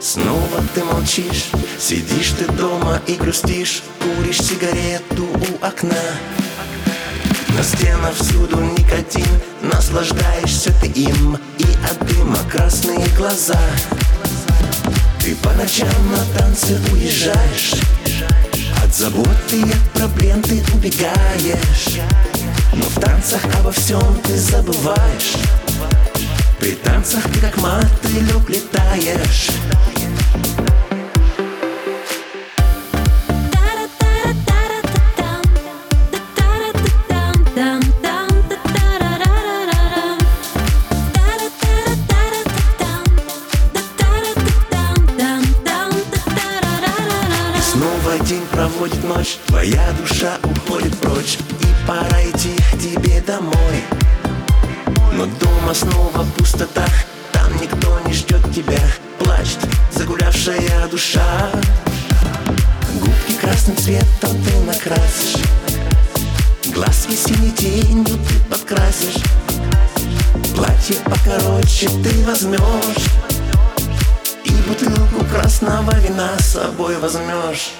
Снова ты молчишь, сидишь ты дома и грустишь, куришь сигарету у окна. На стенах всюду никотин, наслаждаешься ты им, и от дыма красные глаза. Ты по ночам на танцы уезжаешь, от заботы и от проблем ты убегаешь, но в танцах обо всем ты забываешь. При танцах ты как мотыль улетаешь. Снова день проводит ночь, твоя душа уходит прочь, и пора идти к тебе домой. Но дома снова пустота, там никто не ждет тебя. Плачет загулявшая душа. Губки красным цветом ты накрасишь, глазки синей тенью ты подкрасишь. Платье покороче ты возьмешь, и бутылку красного вина с собой возьмешь.